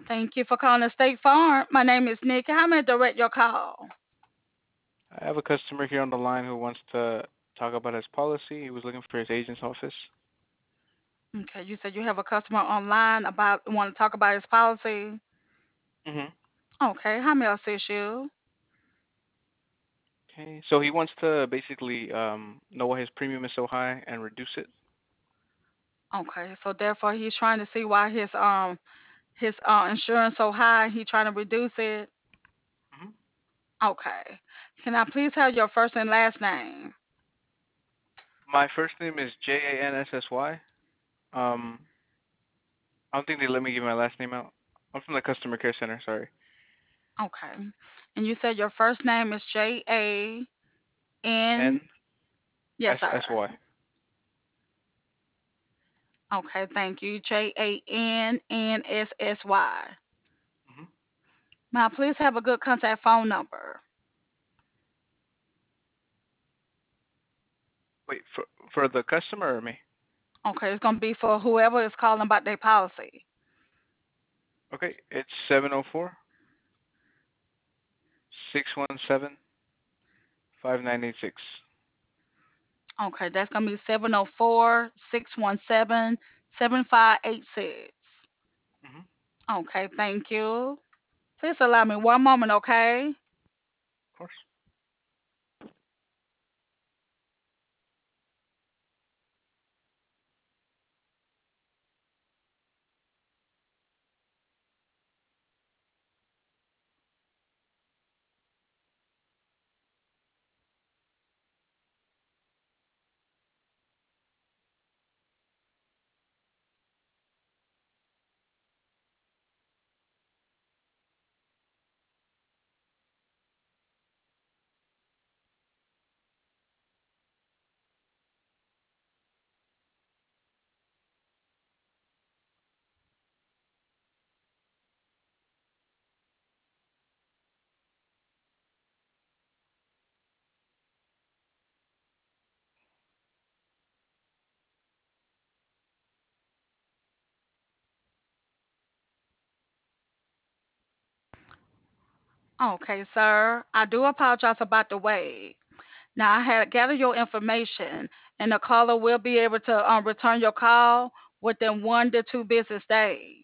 Thank you for calling the State Farm. My name is Nick. How may I direct your call? I have a customer here on the line who wants to talk about his policy. He was looking for his agent's office. Okay, you said you have a customer online about want to talk about his policy. Mhm. Okay, how may I assist you? Okay. So he wants to basically know why his premium is so high and reduce it. Okay, so therefore he's trying to see why his insurance so high. He trying to reduce it. Mhm. Okay, can I please have your first and last name? My first name is Janssy. Um, I don't think they let me give my last name out. I'm from the customer care center. Sorry. Okay, and you said your first name is Jan. N Yes, S sir. S Y. Okay, thank you. Jannsy. Mhm. May I please have a good contact phone number? Wait, for the customer or me? Okay, it's gonna be for whoever is calling about their policy. Okay, it's 704-617-5986. Okay, that's gonna be 704-617-7586. Mhm. Of Okay, thank you. Please allow me one moment, okay? course. Okay, sir. I do apologize about the wait. Now I had gathered your information, and the caller will be able to return your call within 1 to 2 business days.